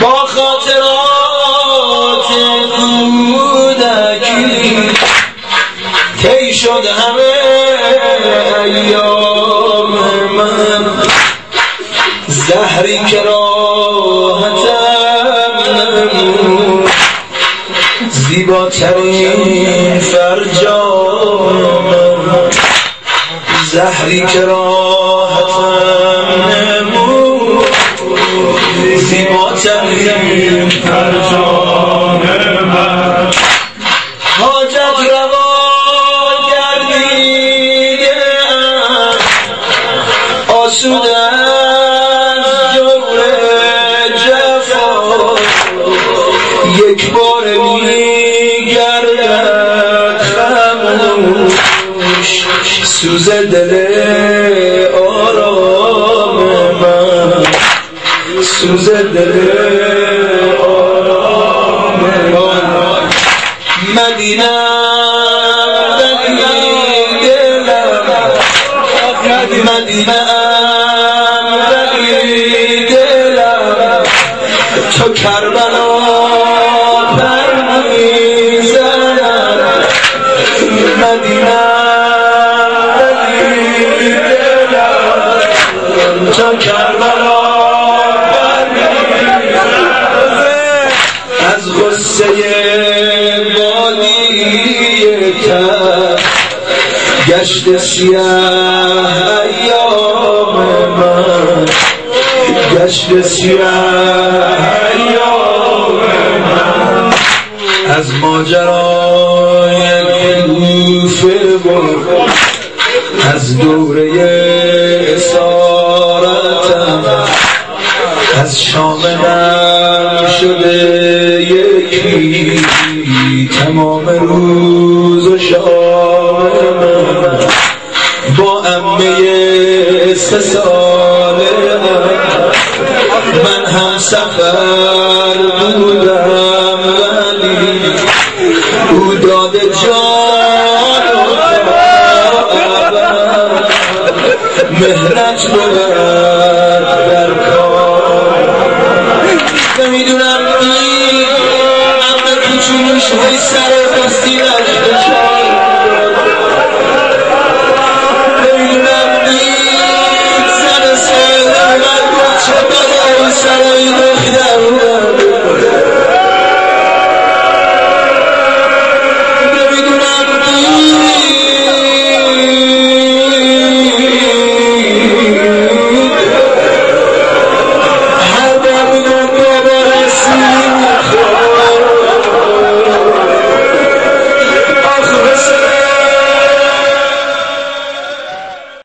با خاطرات کودکی طی شد همه ایام من، زهری که راحتم نمود، زیباترین فرجام من، زهری که راحتم نمود، زیباترین فرجام من. حاجت روا گردیدم آسوده از جور جفا، یک بار میگردد خموش سوز دل آرام من، سوز دل آرام من. مدینه مدینه ولی دلم تو کربلا پر میزنم، مدینه ولی دلم تو کربلا پر میزنم. از غصه بادی تر گشت سیاه ایام من، گشت سیاه ایام من. از ماجرای کوفه و از دوره اسارتم، از شام نم شده یکی تمام روز و شام من. با عمه 3 ساله من هم سفر بودم، ولی او داده جان و مهنت بود در کار. نمیدونم